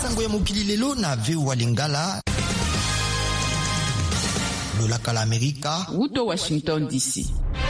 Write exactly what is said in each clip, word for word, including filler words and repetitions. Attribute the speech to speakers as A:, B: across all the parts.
A: sango ya mokili lelo na V O A Lingala. Lolaka la Amerika.
B: Wuto Washington D C.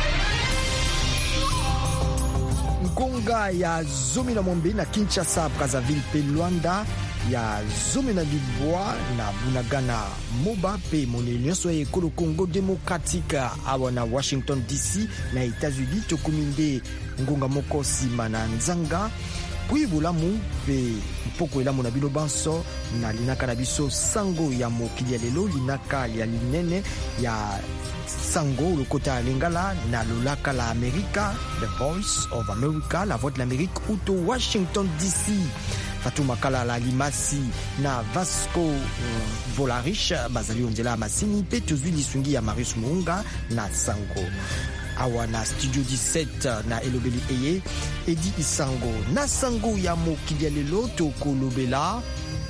C: Ngonga ya zomi na mombe na Kinshasa, Brazzaville pe Luanda ya zomi na Libwa na Bunagana Moba pe mone nyonso ya ekolo Congo Democratique awa na Washington D C na États-Unis tokuminde ngonga moko sima na nzanga puis bolamu pe mpoko elamu na bino banso na linaka na biso sango ya mokili ya lelo linaka ya linene ya sango lokota ya Lingala na lolaka la Amerika, The Voice of America, la voix de l'Amérique uto Washington D C. Fatou Makala la Limasi na Vasco uh, Volarich bazali onzela masini pe tozwi lisungi ya Marius Muunga na sango awa na studio dix-sept na elobeli eye Edi Isango na sango ya mokili ya lelo tokolobela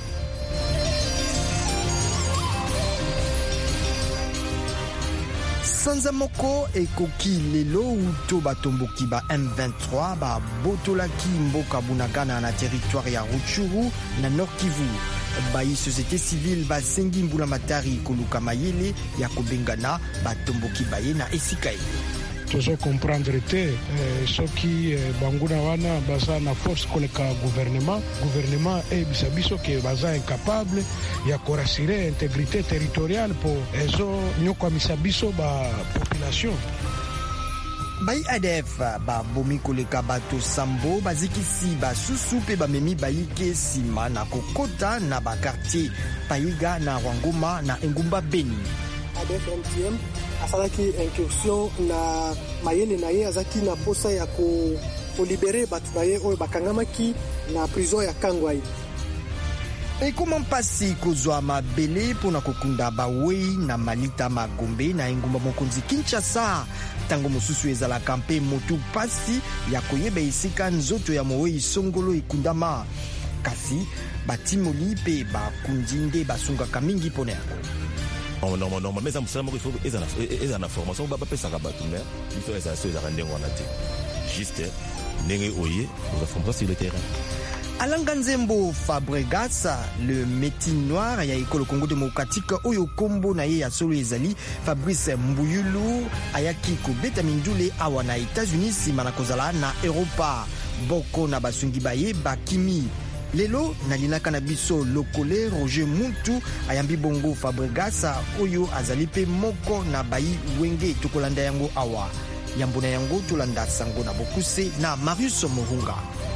C: sanza moko ekoki lelo uto batomboki ba M vingt-trois ba botolaki mboka Bunagana na territoire ya Rutshuru na Nord Kivu. Bayi société civile basengi mbula matari koluka mayele ya kobengana batomboki baye na esika ye.
D: Tozo comprendre te eh, soki eh, banguna wana baza na force koleka gouvernement gouvernement e bisabiso ke baza incapable ya korasire intégrité territoriale po ezo nyoko misabiso ba population.
C: Bayi A D F ba bomi koleka bato sambo bazikisi ba susu pe ba memi bayike sima na kokota na ba quartier Payiga na Rwangoma na Engumba Beni.
E: A D F M T M asalaki incursion na mayele na ye azaki na posa ya ko, ko libere batu na ye oyo bakangamaki na prison ya Kangwai.
C: E comment pasi kozwa mabele pona kokunda bawei na Malita Magombe na Engumba Mokonzi Kinshasa tango mosusu ezala kampe motu pasi ya koyeba esika nzoto ya mowei songolo ekundama kasi batimoli pe bakundinde basungaka mingi pona yako.
F: Non, non, non, mais ça me semble qu'il faut qu'ils aient une formation. On va pas faire ça comme tout, mais il faut que ça soit juste n'ayez ouïe, nous avons sur le terrain.
C: Alanga Nzembo Fabregas, le métier noir ya école Congo démocratique oyo kombo na ye ya solo ezali Fabrice Mbuyulu ayaki kobeta mindule awa na États-Unis sima na kozala na Europa boko na basungi baye bakimi. Lelo na linaka na biso lokole Roger Muntu ayambi bongo Fabregas oyo azali pe moko na bayi wenge tokolanda yango awa yambo na yango tolanda sango na bokuse na Marius Muunga.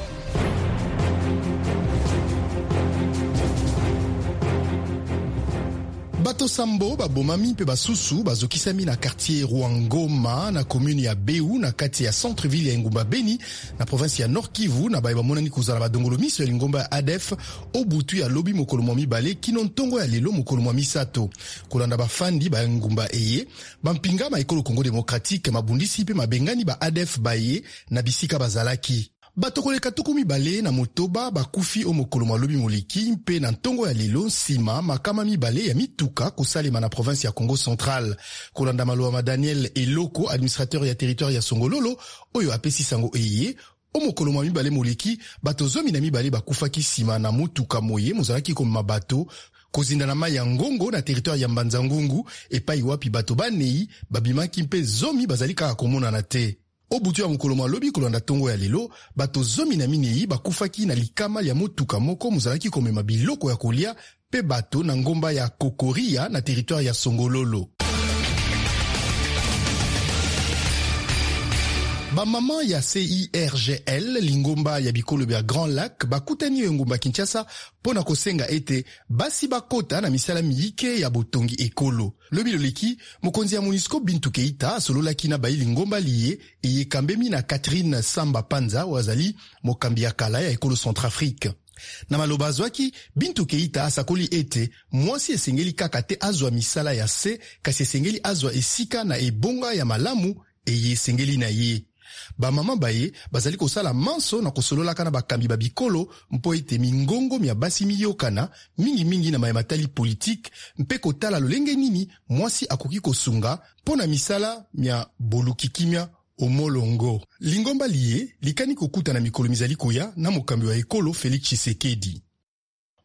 G: Bato sambo babomami pe basusu bazokisami na quartier Rwangoma na commune ya Beu na kati ya centre-ville ya Engumba Beni na province ya Nord Kivu na baye bamonani kozala badongolo miso ya lingomba ya A D F obutu ya lobi mokolo mwa mibale kino ntongo ya lelo mokolo mwa misato kolanda bafandi ba Engumba eye bampinga ma ekolo Congo démocratique mabundisi pe mabengani ba A D F baye na bisika bazalaki. Bato koleka tuku mibale na motoba bakufi o mokolo mwa lobi moliki mpe na ntongo ya lelo nsima makama mibale ya mituka kosalema na province ya Congo Central. Kolanda maloa ma Daniel Eloko, administrateur ya territoire ya Songololo, oyo apesi sango eye, o mokolo mwa mibale moliki, bato zomi na mibale bakufaki sima na mutuka moye mozalaki koma bato, kozinda na mai ya ngongo na territoire ya Mbanza Ngungu, epai wapi bato banei, babimaki mpe zomi bazali kaka komona na te. Obutu ya mokolo mwa lobi kolanda tongo ya lelo, bato zomi na minei bakufaki na likama ya motuka moko mozalaki komema biloko ya kolia pe bato na ngomba ya Kokoria na territoire ya Songololo. Ba mama ya C I R G L lingomba ya bikolo ya Grand Lac bakutani yo ngomba Kinshasa pona kosenga ete basi bakota na misala miyike ya botongi ekolo. Lobi loleki mokonzi ya MONUSCO Bintou Keita sololaki na bayi lingomba liye eye kambemi na Catherine Samba Panza wazali mokambi ya kala ya ekolo Centrafrique. Na maloba azwaki, Bintou Keita asakoli ete mwasi esengeli kaka te azwa misala ya se kasi esengeli azwa esika na ebonga ya malamu eye esengeli na ye. Ba mama baye bazali kosala manso na kosololaka na bakambi babikolo mpo ete mingongo mia basi miyokana mingi mingi na mayematali politique mpe kotala lolenge nini mwasi akoki kosunga pona misala mia bolukikimia omolongo. Lingomba liye likani kokuta na mikolo mizali koya na mokambi wa ekolo Félix Tshisekedi.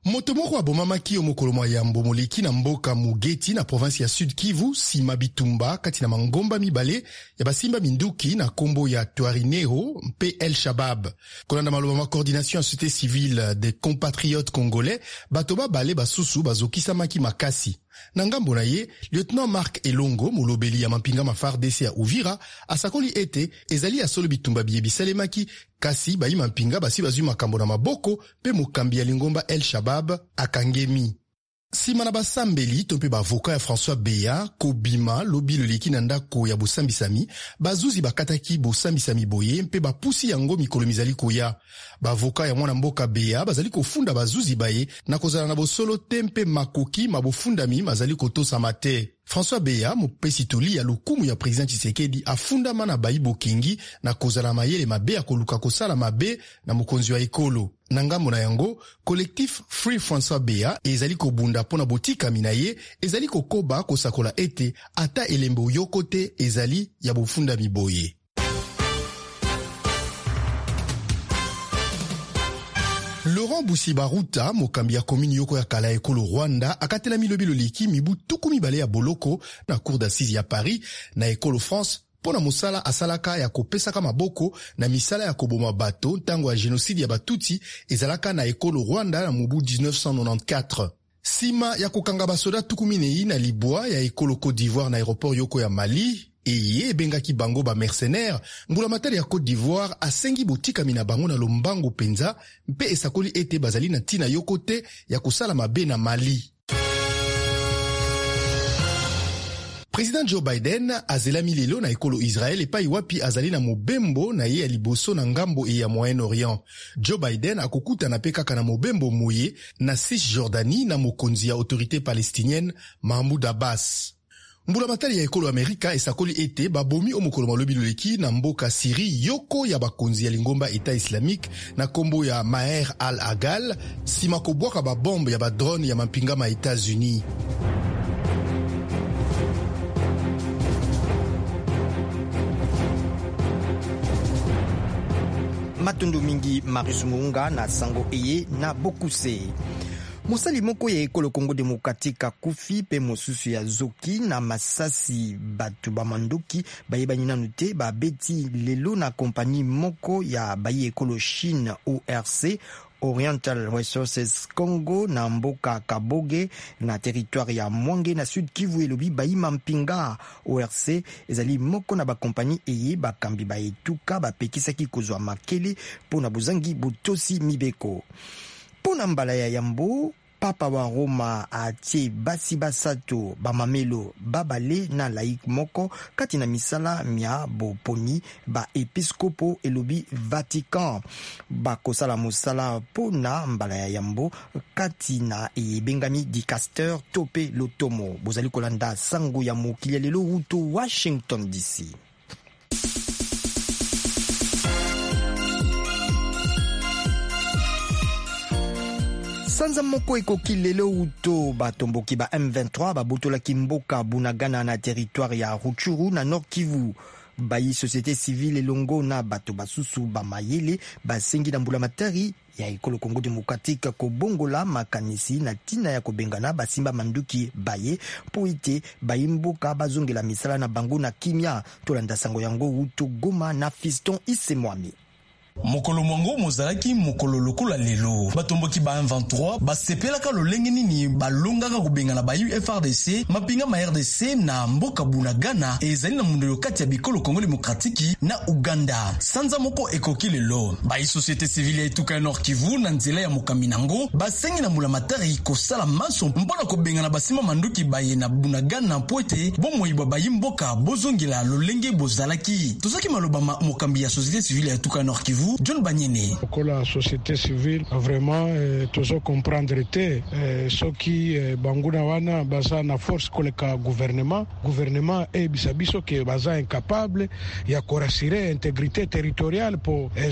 G: moto moko abomamaki yo mokolo mwa yambo moleki na mboka Mugeti na province ya Sud Kivu nsima bitumba kati na mangomba mibale ya basimba minduki na kombo ya Twarineho mpe El Shabab. Kolanda maloba ma coordination ya société civile des compatriotes congolais, bato babale basusu bazokisamaki makasi. Na ngambo na ye, lieutenant Marc Elongo, molobeli ya mampinga ma F A R D C ya Uvira, asakoli ete ezali ya solo bitumba biye bisalemaki, kasi bayi mampinga basi bazwi makambo na maboko pe mokambi ya lingomba El Shabab akangemi. Sima na basambeli to mpe bavoka ya François Beya kobima lobi loleki na ndako ya bosambisami, bazuzi bakataki bosambisami boye mpe bapusi yango mikolo mizali koya. Bavoka ya mwana mboka Beya bazali kofunda bazuzi baye na kozala na bosolo te mpe makoki mabofundami mazali kotosama te. François Beya mopesi toli ya lukumu ya président Tshisekedi afundama na bayi bokengi na kozala mayele mabe ya koluka kosala mabe na mokonzi wa ekolo. Na ngambo na yango, collectif Free François Beya ezali kobunda pona botikami na ye, ezali kokoba kosakola ete ata elembo yoko te ezali ya bofundami boye. Laurent Busibaruta, mokambi ya komini yoko ya kala ekolo Rwanda, akatela milobi loleki mibu tuku mibale ya boloko na cour d'assises ya Paris na ekolo France pona mosala asalaka ya kopesaka maboko na misala ya koboma bato ntango ya génocide ya Batuti ezalaka na ekolo Rwanda na mubu dix-neuf cent quatre-vingt-quatorze. Sima ya kokanga basoda tuku minei na libwa ya ekolo Côte d'Ivoire na aéroport yoko ya Mali, eye ebengaki bango ba mercenaire, mbula matari ya Côte d'Ivoire asengi botikami na bango na lombango penza mpe esakoli ete bazali na tina yoko te ya kosala mabe na Mali. Président Joe Biden azelami lelo na ekolo Israel epai wapi azali na mobembo na ye ya liboso na ngambo e ya Moyen-Orient. Joe Biden akokutana pe kaka na mobembo moye na Cisjordanie na mokonzi ya autorité palestinienne Mahmoud Abbas. Mbula matali ya ekolo Amerika esakoli ete babomi o mokolo malobi loleki na mboka Syrie yoko ya bakonzi ya lingomba État islamique na kombo ya Maher al-Agal sima kobwaka babombe ya badrone ya mampinga ma États-Unis.
C: Matondo mingi Marius Muunga na sango eye na bokuse. Mosali moko ya ekolo Congo Démocratique akufi pe mosusu ya zoki na masasi batu bamanduki bayebani nanu te babeti lelo na kompani moko ya bayi ekolo Chine O R C Oriental Resources Congo na mboka Kaboge na territoire ya Mwange na Sud Kivu elobi bayi mampinga O R C ezali moko na bakompani eye bakambi baetuka bapekisaki kozwa makele pona bozangi botosi mibeko. Pona mbala ya yambo, papa wa Roma atie basi basato bamamelo babale na laik moko kati na misala mia boponi ba episkopo elobi Vatican bakosala mosala pona mbala ya yambo kati na ebengami dicaster tope lotomo. Bozali kolanda sango ya mokili lelo uto Washington D C. Sanza moko ekoki lelo uto batomboki ba M vingt-trois babotolaki mboka Bunagana na territoire ya Rutshuru na Nord Kivu. Bayi société civile elongo na bato basusu bamayele basengi na mbula matari ya ekolo Congo Démocratique kobongola makanisi na tina ya kobengana basimba manduki baye po ite bayi mboka bazongela misala na bango na kimia. Tolanda sango yango uto Goma na Fiston Isemwami.
B: Mokolo mwango mozalaki mokolo lokola lelo batomboki ba M vingt-trois basepelaka lolenge nini balongaka kubengana ba U F R D C mapinga ma R D C na mboka Bunagana ezali na mundelo kati ya bikolo Congo Démocratique na Uganda. Sanza moko ekoki lelo ba société civile etuka Nord Kivu na nzela ya mokambi nango basengi na mbula matari kosala maso mpona kobengana basima manduki baye na Bunagana poete bomoyiba bayi mboka bozongela lolenge bozalaki. Tozaki maloba mokambi ya société civile etuka Nord Kivu John Banyene.
D: La société civile vraiment eh, tozo comprendre te eh, soki eh, banguna wana baza na force koleka gouvernement gouvernement e bisabiso ke baza incapable ya korasire intégrité territoriale po ezo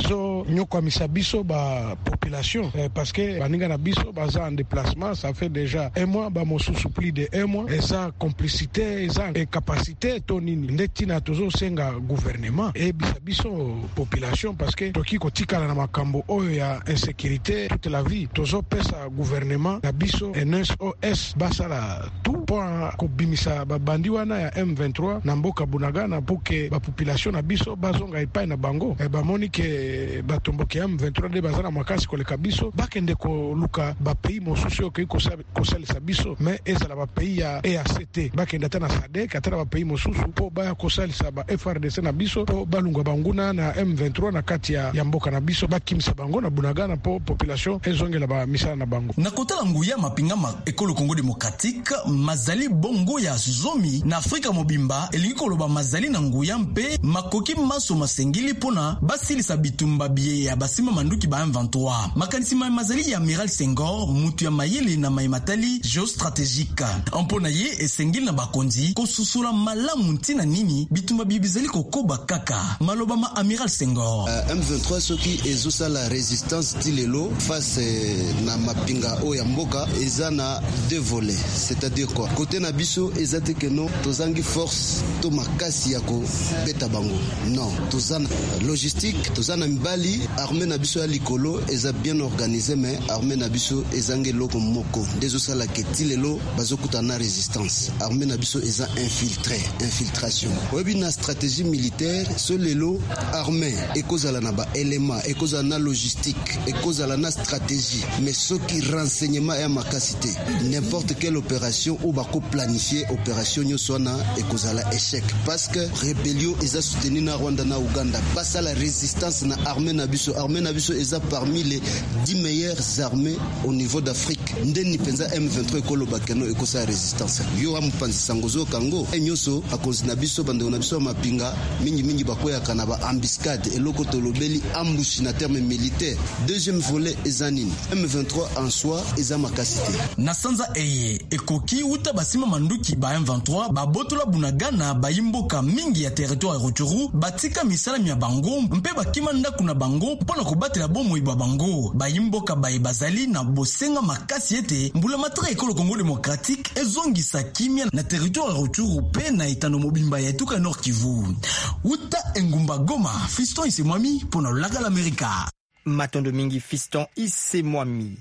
D: oyo nyokwamisa biso ba population eh, parce que baninga na biso baza en déplacement, ça fait déjà un mois, ba mosusu plus de un mois, et ça complicité, eza incapacité to nini ndeti na tozo senga gouvernement et bisa biso population parce que toki kotikala na makambo oyo ya insécurité toute la vie, tozo pesa gouvernement na biso N S O S basala tout pour kobimisa babandi wana ya M vingt-trois na mboka Bunagana pour que ba population na biso bazonga epai na bango e bamoni ke batomboki M vingt-trois de bazana makasi koleka biso bakende koluka ba pays mosusu oyo kosalisa biso mais ezala ba pays ya E A C T bakende ata na S A D C ata ba pays mosusu mpo baya kosalisa ba F R D C na biso mpo balunga banguna na M vingt-trois na kati ya, ya mboka na biso bakimisa bango na Bunagana mpo population ezongela ba misala na bango.
B: Na kotala nguya mapinga ma ekolo Congo démocratique mazali bongo ya zomi na Afrika mobimba elingi koloba mazali na nguya mpe makoki maso masengili pona basilisa bitumba biye ya basima manduki ba M vingt-trois makanisi ma mazali ya Amiral Senghor mutu ya mayele na maimatali géostratégique ampona ye esengili na bakonzi kosusula malamu ntina nini bitumba bibizali kokoba kaka maloba ma Amiral Senghor.
H: uh, M vingt-trois soki ezosa la résistance dilelo face uh, na mapinga o ya mboka eza na deux volets, c'est-à-dire quoi côté na biso ezate que non tozangi force to makasi ya ko beta bango non tozana logistique tozana mbali armée na biso ya likolo eza bien organisé mais armée na biso ezangi loko moko dezosala ke tilelo bazokuta na résistance armée na biso eza infiltré infiltration oyebi na stratégie militaire so lelo armée ekozala na ba élément ekozala na logistique ekozala na stratégie mais soki renseignement ya makasité n'importe quelle opération ou bako planifier opération nyosona ekozala échec parce que rébellion eza soutenu na Rwanda na Uganda basa la résistance na armée na biso armée na biso eza parmi les dix meilleures armées au niveau d'Afrique ndeni penza M vingt-trois ekolo bakeno ekosa résistance yo amupanzi sangozo kango enyoso akonzi na biso bande na biso mapinga mingi mingi bakoya kana ba embuscade eloko tolobeli ambush na terme militaire deuxième volet ezanini M vingt-trois en soi eza makasité
B: na sanza eye ekoki uta basima manduki ba M vingt-trois babotola Bunagana bayimboka mingi ya territoire Rutshuru batika misala mya bango mpe bakima ndaku na bango pona kobatela bomo iba bango bayimboka baye bazali na bosenga makasi ete mbula matra ekolo Congo démocratique ezongisa kimia na territoire Rutshuru pe na itano mobimba ya etuka Nord Kivu uta engumba Goma Fiston Isemwami pona laga l'Amerika
C: matondo mingi Fiston Isemwami.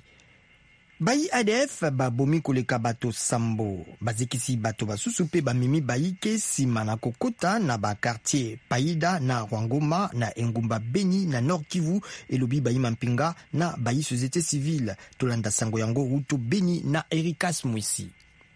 C: Bayi A D F babomi koleka bato sambo bazikisi bato basusu pe bamimi bayi ke sima na kokota na ba quartier Paida na Rwangoma na Engumba Beni na Nord Kivu elobi bayi mampinga na bayi société civile tolanda sango yango Ruto Beni na Erikas Mwisi.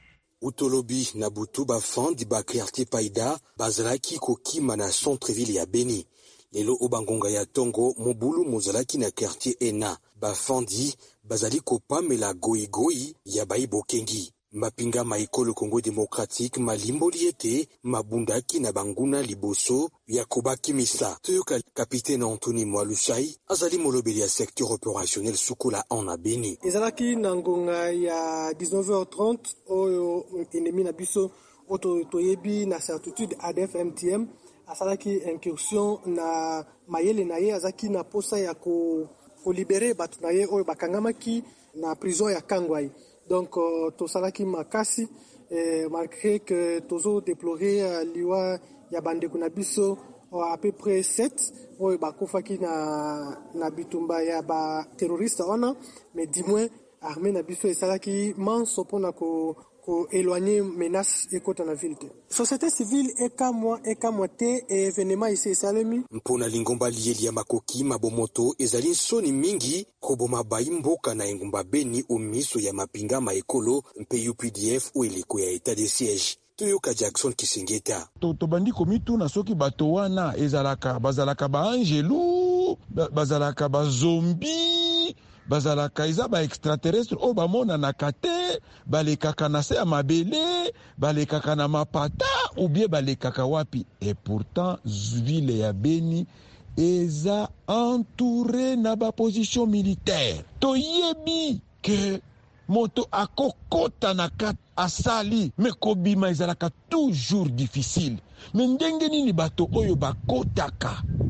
I: Utolobi na butu ba fandi ba quartier Paida bazalaki kokima na centre-ville ya Beni lelo obangonga ya Tongo mobulu mozalaki na quartier Ena bafandi bazali kopamela goigoi ya baibo kengi mapinga maikolo Congo démocratique malimboli ete mabundaki na banguna liboso ya kobaki misa toyoka capitaine Anthony Mwalushai azali molobeli ya secteur opérationnel sukola en Beni
E: ezalaki na ngonga ya dix-neuf heures trente oyo ennemi na biso oto toyebi na certitude A D F M T M asalaki incursion na mayele na ye azaki na posa ya ko ko libérer batu na ye oyo bakangamaki na prison ya Kangwai donc uh, to salaki makasi eh, malgré que tozo déplorer uh, liwa ya bande kuna biso uh, à peu près sept oyo bakofaki na na bitumba ya ba terroriste ona mais du moins armée na biso esalaki manso pona ko ko éloigner menace ekota na ville te société civile eka moi eka moite événement ici salemi
I: mpona lingomba lieli ya makoki mabomoto ezali soni mingi koboma baimboka na Engumba Beni omiso ya mapinga maekolo mpe U P D F o eliko ya état de siège toyoka Jackson Kisengeta
J: to to bandi komitu na soki bato wana ezalaka bazalaka ba angelu bazalaka ba zombie bazalaka eza ba extraterrestre o bamona na kate balekaka na se ya mabele balekaka na mapata ou bien balekaka wapi et pourtant ville ya Beni eza entouré na ba position militaire toyebi que moto akokota na kat asali me kobima ezalaka toujours difficile mais ndenge nini bato oyo bakotaka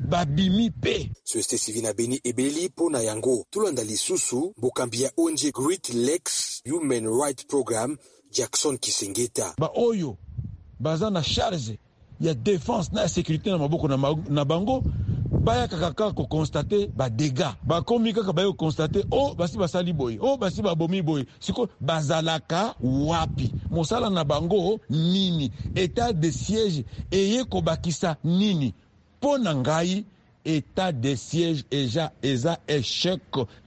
J: babimi pe.
I: Société civile na Beni ebeli pona yango. Tulanda lisusu bokambia onje Great Lakes Human Rights Program Jackson Kisengeta.
J: Ba oyo baza na charge ya défense na sécurité na maboko na, na bango baya kaka ko constater ba dégâts ba komi kaka ba yo constater oh basi basali boy oh basi ba bomi boy siko bazalaka wapi mosala na bango nini état de siège eye ko bakisa nini pona ngai état de siège eja eza échec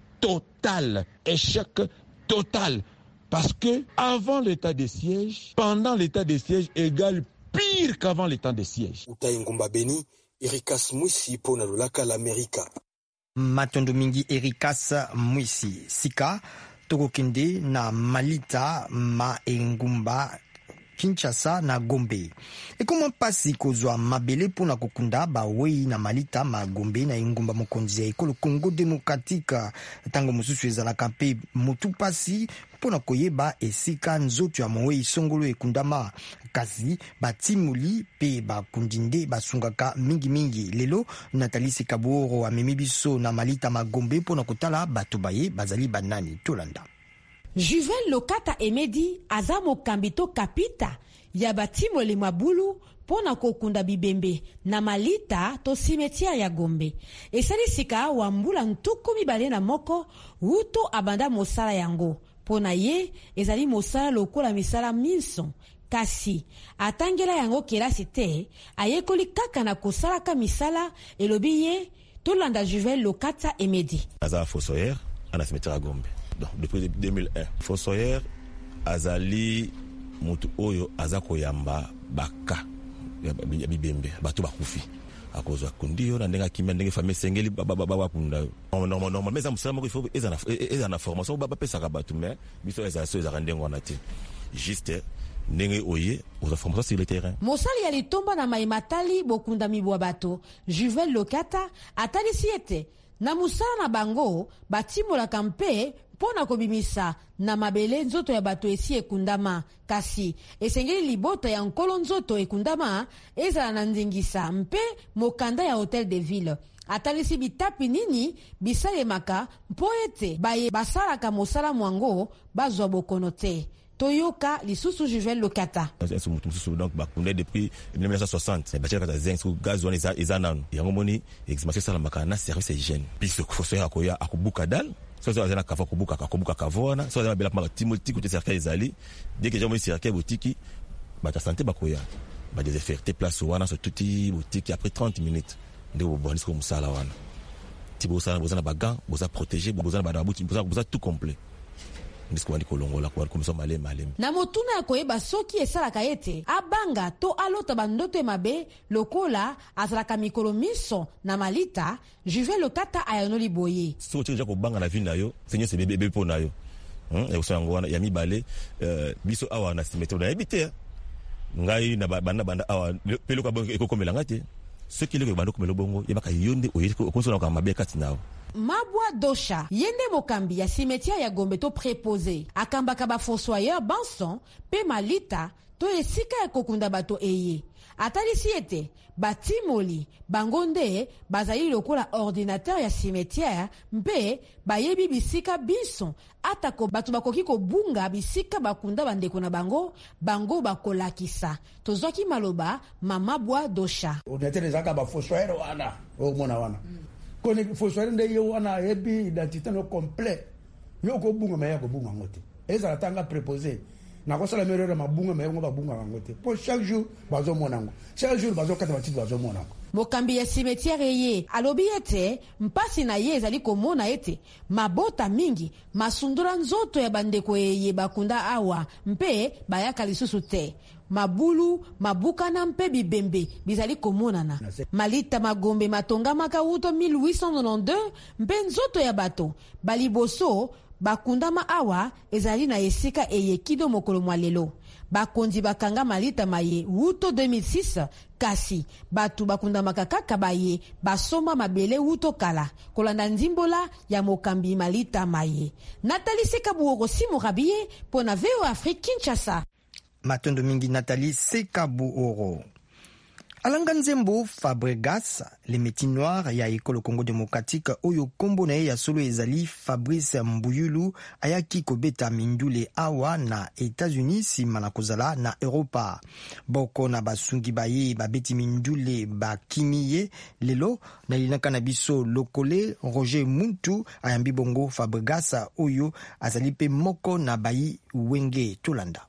J: total échec total parce que avant l'état de siège pendant l'état de siège égale pire qu'avant l'état de siège.
I: Utaingumba Beni Erikas Mwisi pona lulaka l'Amérique.
C: Matondo mingi Erikas Mwisi sika tokokende na Malita ma engumba Kinshasa na Gombe. E koma pasi kozwa mabele pona kokunda ba wei na Malita ma Gombe na engumba mokonzi ya ekolo Congo Démocratique tango mosusu ezalaka pe motu pasi pona koyeba esika nzoto ya mowe isongolo ekundama kasi batimuli pe bakundinde basungaka mingi mingi. Lelo Nathalie Sekaboro amemi biso na Malita ma Gombe pona kotala bato baye bazali banani tolanda.
K: Juvel Lokata Emedi aza mokambi to kapita ya batimoli mabulu pona kokunda bibembe na Malita to cimetière ya Gombe. Esali sika wa mbula ntuku mibale na moko wuto abanda mosala yango. Pona ye ezali mosala lokola misala minso. Kasi atangela yango kelasi te ayekoli kaka na kosalaka misala elobi ye tolanda Juvel Lokata Emedi.
F: Aza fossoyeur à la cimetière à Gombe. Donc, depuis deux mille un. Fossoyeur azali mutu oyo azako yamba baka ya bibembe batu bakufi akozwa kundiyo na ndenga kimya ndenge famille sengeli baba baba kunda normal normal mais ça musala il faut ezana ezana formation baba pesa ka batu mais biso eza so eza ndengo na te juste ndenge oye oza formation sur le terrain.
K: Mosali ya litomba na maimatali bokunda mibwa bato Juvel Lokata atali siete na musala na bango batimola kampe pona kobimisa na mabele nzoto ya bato esi ekundama kasi esengeli libota ya nkolo nzoto ekundama ezala na ndingisa mpe mokanda ya Hotel de Ville atalisi bitapi nini bisalemaka mpo ete baye basalaka mosala mwango bazwa bokono te. Toyoka lisusu Juvel Lokata.
F: Donc bakunda depuis mille neuf cent soixante bachaka ta zinc sous gaz wana eza eza nanu yango moni exhumation sala makana service hygiène puisque fosoya akoya akubuka dal so so azana kafa kubuka kakubuka kavona so azana bela ma timoti ko te cercle ezali dès que jamais cercle boutique ba ta santé bakoya ba désinfecter place wana so tuti boutique après trente minutes ndeko bonis ko musala wana tibo sala bozana ba gants boza protéger bozana ba boutique boza boza tout complet.
K: Na motuna ya koyeba soki esalaka ete abanga to alota bandoto emabe lokola azalaka mikolo miso na Malita Juvel Lokata ayonoli boye
F: so tija ko banga na vie na yo senye se bebe bebe po na yo hmm e so yango wana ya mibale biso awa na cimetière na ebite ngai na banda banda awa pelo ka bongo ekokomela ngate soki leko bando komelo bongo yebaka yonde oyeko konsona ka mabe kati nawo.
K: Mabwa Dosha yende mokambi ya cimetière ya Gombe to préposé akambaka ba fossoyeur Banson pe Malita to esika ya kokunda bato eye atalisi ete batimoli bangonde bazali lokola ordinateur ya cimetière mpe bayebi bisika biso atako bato bakoki kobunga bisika bakunda bandeko na bango bango bakolakisa tozwaki maloba Mabwa Dosha
L: ordinateur ezaka ba fossoyeur wana o mona wana kone fossoyeur nde yo wana yebi identité no complet yo ko bunga maya ko bunga ngote eza tanga préposé na ko sala merero mabunga maya ngo babunga ngote po chaque jour bazo monango chaque jour bazo kata batiti bazo monango.
K: Mokambi ya cimetière ye alobi ete mpasi na ye ezali komona ete mabota mingi masundura nzoto ya bandeko ye bakunda awa mpe bayaka lisusu te mabulu mabuka na mpe bibembe bizali komonana. Malita Magombe matonga maka uto mille huit cent quatre-vingt-douze mpe nzoto ya bato baliboso bakundama awa ezali na esika eyekido mokolo mwa lelo bakonzi bakanga Malita maye uto deux mille six kasi batu bakundamaka kaka baye basoma mabele uto kala kolanda nzimbola ya mokambi Malita maye. Nathalie Sekaboro Simo Rabie pona V O Afrique Kinshasa.
C: Matondo mingi Nathalie Sekaboro. alanga nzembo Fabregas limeti noir ya ekolo Congo démocratique oyo kombo na ye ya solo ezali Fabrice Mbuyulu ayaki kobeta mindule awa na États-Unis sima na kozala na Europa. Boko na basungi baye babeti mindule bakimi ye lelo na linaka na biso lokole Roger Muntu ayambi bongo Fabregas oyo azali pe moko na bayi wenge tolanda.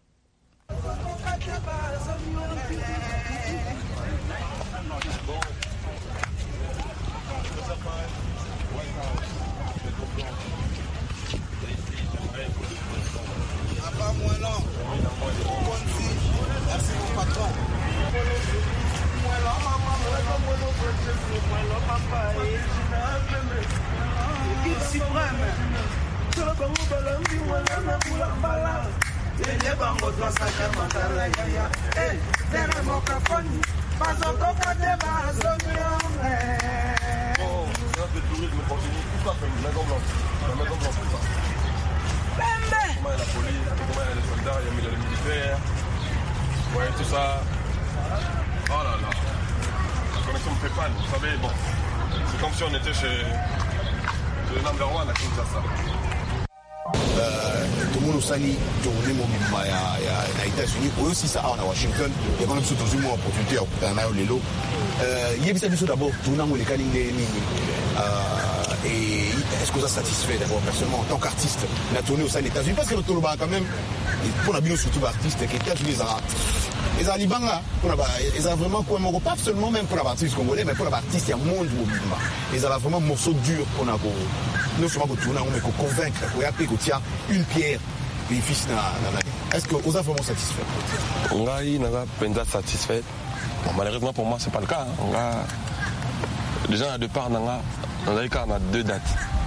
M: Ouais, tout ça. Oh là là. La connexion me fait panne, vous savez, bon. C'est comme si on était chez le number one à Kinshasa.
N: Tout le monde aussi tourné mon bimba ya États-Unis ou aussi ça à Washington et quand même surtout moi opportunité à na lelo euh il y a bien sûr d'abord tourner mon les nini euh et est-ce que ça satisfait d'abord personnellement en tant qu'artiste la tournée aux États-Unis parce que le Toloba quand même pour la bio surtout artiste qui est États-Unis les alibanga pour la ils ont vraiment quoi mon pas seulement même pour la artiste congolais mais pour la artiste il y a monde bimba ils ont vraiment morceau dur qu'on a nous sommes pour tourner on mais convaincre pour y appeler une pierre bénéfice na est-ce que vous êtes vraiment satisfait?
M: On a eu n'a satisfait. Bon, malheureusement pour moi c'est pas le cas. On a déjà à départ on a on a eu quand on a deux dates.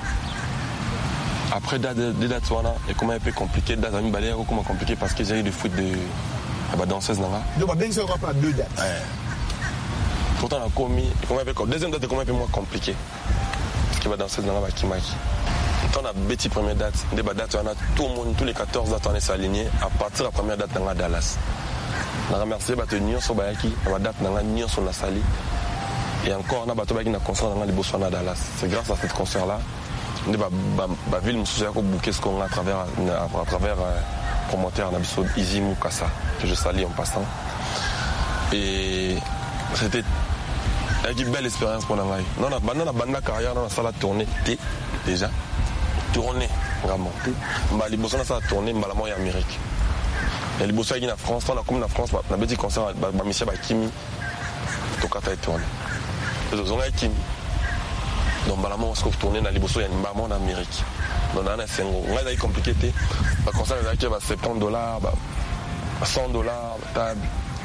M: Après date deux dates voilà et comment un peu compliqué date ami balé ou comment compliqué parce que j'ai eu du foot de la danseuse nanga.
N: Donc bah bien sûr on a deux dates.
M: Ouais. Pourtant on a commis comment un peu deuxième date comment un peu moins compliqué. Parce que la danseuse nanga va kimaki. On a bêti première date, des dates, on a tout le monde, tous les quatorze dates on est aligné à partir de la première date dans Dallas. On a remercié Bato Nyon Sobayaki, la date dans Nyon sur la Sali. Et encore on a Bato Bayaki dans le concert dans le Botswana Dallas. C'est grâce à ce concert là, on a ville Moussouya qui a bouqué ce qu'on a à travers à travers promoteur en Abisso Izi Moukassa que je salue en passant. Et c'était une belle expérience pour nous. Non, on a bandé la bande carrière dans la salle à tourner déjà. Tourner vraiment. Bah les bossons ça a tourné malamment en Amérique. Et les bossons qui en France, on a comme en France, on a petit concert bah Michel bah Kimi. Donc quand tu tourné. Les autres ont Kimi. Donc malamment on se tourner dans les bossons il y a une maman en Amérique. Donc on a c'est on a compliqué té. Bah concert là qui va soixante dollars, bah cent dollars table.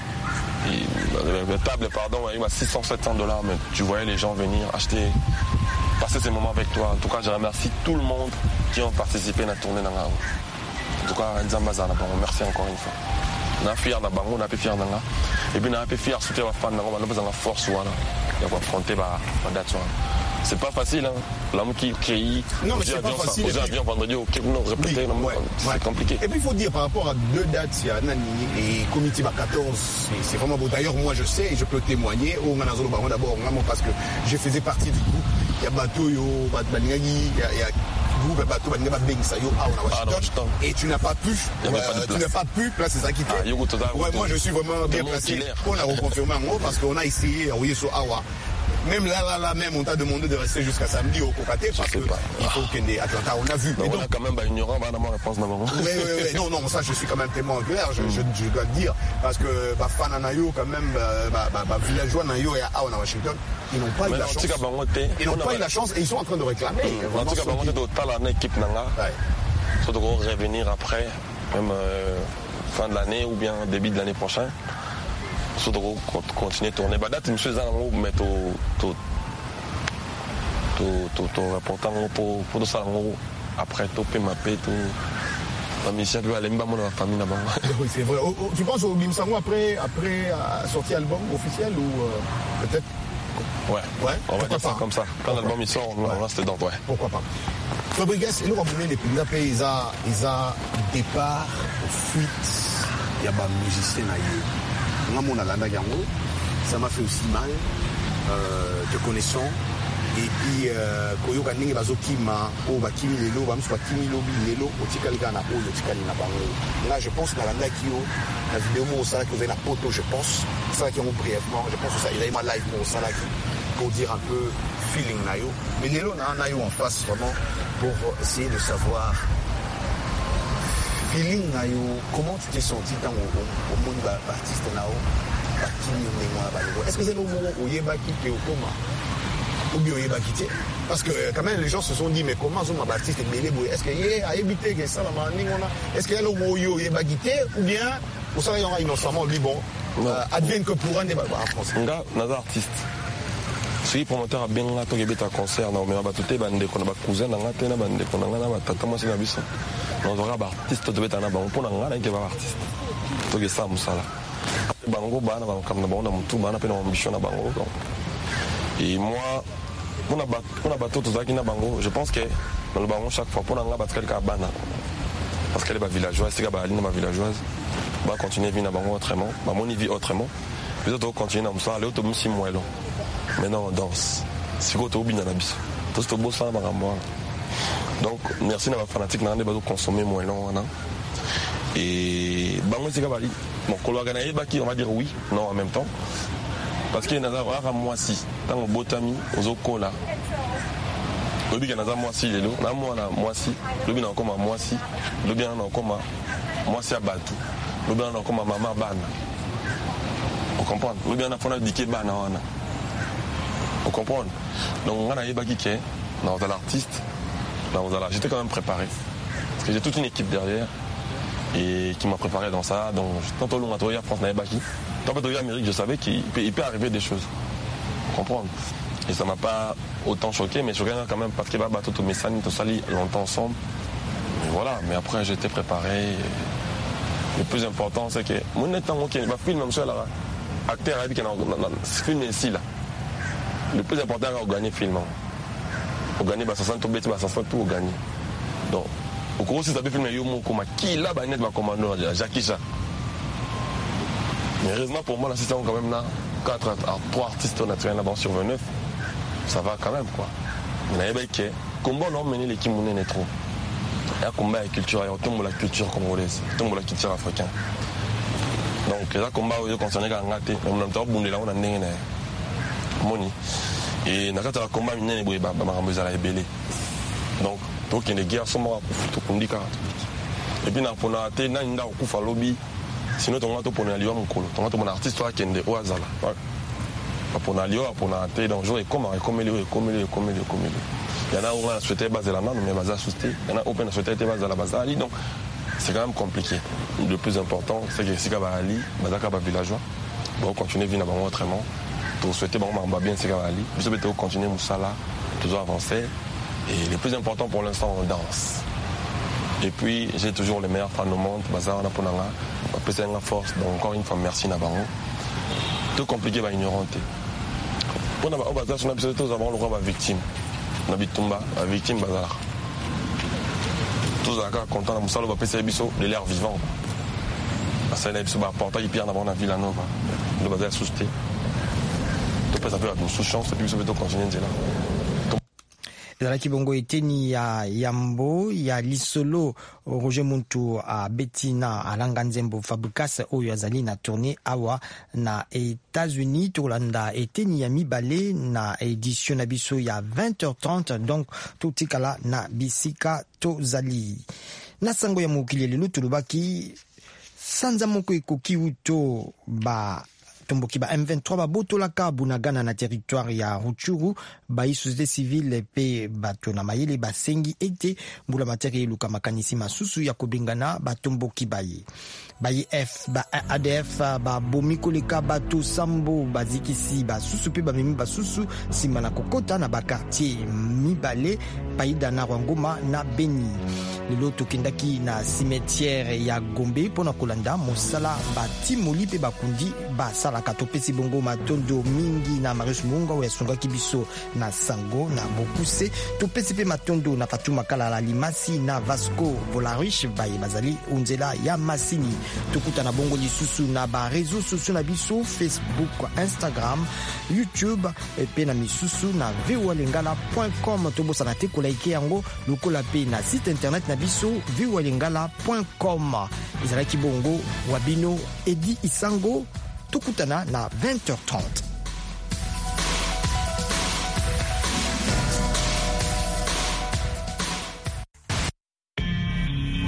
M: Et, table pardon, il va six cents sept cents dollars mais tu voyais les gens venir acheter passer ces moments avec toi. En tout cas, je remercie tout le monde qui ont participé à la tournée dans la rue. En tout cas, merci encore une fois. On a fier dans Bango, on a pu fier dans la. Et puis on a pu fier soutenir la fan, on a besoin de force ou alors. Il y a affronter la date. C'est pas facile, hein. L'homme qui crée.
N: Non, mais c'est pas facile.
M: Aux avions vendredi, au Québec, non, répéter, c'est compliqué.
N: Et puis il faut dire par rapport à deux dates, il y a Nani et Comité quatorze, c'est vraiment beau. D'ailleurs, moi je sais et je peux témoigner. Au Manazolo Baron d'abord, vraiment parce que je faisais partie du groupe. Il y a Bateau, il y a il y a groupe Bateau, il y a Bengsayo, à Washington. Et tu n'as pas pu, tu n'as pas pu placer ça qui t'est. Ouais, moi je suis vraiment bien placé. On a reconfirmé en gros parce qu'on a essayé d'envoyer sur Awa. Même là, là, là, même, on t'a demandé de rester jusqu'à samedi au Copaté parce qu'il faut qu'il y ait Atlanta. On a vu.
M: Mais donc, on a quand même bah, ignorant, bah, on a réponse d'abord.
N: Oui, oui, oui. Non, non, ça, je suis quand même tellement clair, je, mm. je, je dois le dire. Parce que, bah, Fananayo, quand même, bah, bah, bah, villageois Nayo et à Washington, ils n'ont pas eu la chance. Ils n'ont pas eu la chance et ils sont en train de réclamer.
M: En tout cas, on est total en équipe Nanga. Surtout qu'on va revenir après, même fin de l'année ou bien début de l'année prochaine. Surtout continuer à tourner. Bah, date, monsieur Zango, mais tout, tout, tout, tout, tout, important pour, pour tout ça, après, tout, P M A P, tout. La mission, tu vas aller, ma famille là-bas.
N: Oui, c'est vrai. Tu penses au Bimsango après, après sortir album officiel ou euh, peut-être?
M: Ouais. Ouais. On va dire ça comme ça. Quand l'album il sort, on lance dedans, ouais.
N: Pourquoi pas? Fabrigas, nous, on va les pays, ils ont, ils ont départ, fuite, il y a des musiciens ailleurs. ça m'a fait aussi mal, euh, te connaissant. Et puis, koyoka ndenge bazokima, o bakimi lelo, bamusu bakimi lobi lelo, otikali kana o otikali na bango. Là, je pense na landa kio, la vidéo mo ça que vous avez la poto, je pense, ça qui ont brièvement, je pense que ça il a eu ma live pour ça là pour dire un peu feeling nayo. Mais lelo na nayo en face vraiment pour essayer de savoir feeling nayo, comment tu t'es senti dans au monde artiste nao, bakimi ngwa balego. Est-ce que c'est le moment où yebaki pe okoma? Ou bien il va quitter. Parce que quand même les gens se sont dit mais comment Zuma Baptiste est mêlé? Est-ce qu'il y a évité que ça est-ce qu'il y a le mot yo il va quitter ou bien ou ça il y aura innocemment lui bon advienne que pour un débat en français.
M: Nga naza artiste. Si promoteur a bien là to gebeta concert na mais ba tuté bande ko na ba cousin na ngate na bande ko na ngana ba tata moi c'est na biso. On aura ba artiste to beta na ba pour na ngana ke ba artiste. To ge ça musala. Bango bana ba kam na ba na mutu bana pe na ambition na bango. Et moi, on a battu tout ça qui n'a bango. Je pense que dans le bango chaque fois, pour on a battu quelqu'un bana. Parce qu'elle est villageoise, c'est qu'elle est villageoise. On va continuer à vivre dans bango autrement. Bah mon vie autrement. Puis on continue dans ça, aller au tombes si moellon. Maintenant on danse. Si vous êtes au dans la bis. Tout ce beau ça dans moi. Donc merci d'avoir fanatique dans les bateaux consommer moellon. Et bango c'est qu'elle bon, qu'on l'organise, on va dire oui, non en même temps. Parce qu'il y a un mois-ci, dans le botami, aux okola. Le bien dans un mois-ci, le mois-ci, le bien encore un mois-ci, le bien encore un mois-ci à Batou, le bien encore un maman ban. Vous comprenez? Le bien encore un diké ban. Vous comprenez? Donc on a eu Bakiké, dans l'artiste, j'étais quand même préparé. Parce que j'ai toute une équipe derrière et qui m'a préparé dans ça. Donc tant au long à Toya, France n'a pas qui. Tant que Toya Amérique, je savais qu'il peut, il peut arriver des choses. Comprendre. Et ça m'a pas autant choqué, mais choqué quand même parce qu'il va battre tout mes sani, tout sali longtemps ensemble. Mais voilà, mais après j'étais préparé. Le plus important c'est que mon étant ok, il va filmer même seul acteur avec un film ici là. Le plus important c'est de gagner film. Pour gagner bah ça sent tout bête, bah ça sent tout gagner. Donc au cours si ça peut filmer Yomo comme qui là bah net va commander Jackie Chan. Mais heureusement pour moi l'assistant quand même là quatre trois artistes naturels là-bas sur vingt-neuf. Ça va quand même quoi. On a que combat on a mené l'équipe on est trop. Il y a combat et culture, il y a tout la culture congolaise, tout la culture africaine. Donc là combat on concerné quand ngate, on entend bundé là on a ndenge na moni. Et na kata combat minene boye ba makambo za la ebele. Donc donc il y a des guerres sont morts pour tout ndika. Et puis na pona te na nda okufa lobby. Sinon ton ngato pona liwa mukolo. Ton ngato mon artiste toi kende o azala. Pour aller pour aller dans le jour et comment et comment et comment et comment et comment il y en a où on a souhaité baser la main mais base assisté il y en a où on a souhaité baser la base ali donc c'est quand même compliqué. Le plus important c'est que si kaba ali bazaka ba villageois bon continuer vivre dans autrement pour souhaiter bon on va bien c'est kaba ali puis ça peut continuer musala toujours avancer et le plus important pour l'instant on danse et puis j'ai toujours les meilleurs fans au monde bazar on a pour nanga on peut une force donc encore une fois merci Nabango. Tout compliqué va ignorer. On a on va sur l'épisode tous avant le roi va victime. On habite Tumba, la victime bazar. Tous d'accord content na musalo va passer biso de l'air vivant. Ça là biso va porter qui pierre dans la ville nova. Le bazar susté. Tout peut ça faire une sous-chance et puis ça peut continuer là.
C: ezalaki bongo eteni ya yambo ya lisolo Roger Muntu a Bettina alanga nzembo Fabrikas oyo azali na tournée awa na États-Unis tolanda eteni ya mibale na édition na biso ya vingt heures trente donc totikala na bisika tozali na sango ya mokili lelo tulubaki sanza moko ekoki uto ba tomboki ba M vingt-trois ba botolaka bunagana na territoire ya Rutshuru ba société civile pe bato na mayele ba sengi ete mbula materi luka makanisi masusu ya kobengana ba tomboki baye baye F ba A D F ba bomikoleka bato sambo bazikisi ba susu pe ba mimi ba susu simana kokota na ba quartier mibale paida na Rwangoma na Beni lelo tokendaki na cimetière ya Gombe pona kolanda mosala batimoli pe bakundi basalaka. Topesi bongo matondo mingi na Marius Munga oyo asungaki biso na Sango na Bokuse. Topesi pe matondo na Fatuma Kalala Limasi na Vasco Volarich baye bazali unzela ya masini. Tokuta na bongo lisusu na ba réseaux sociaux na biso Facebook, Instagram, YouTube pe na misusu na v o a lingala point com. Tobosana te kolaike yango lokola pe na site internet na biso v o a lingala point com. Ezalaki bongo wabino Edi Isango. Tokutana na vingt heures trente.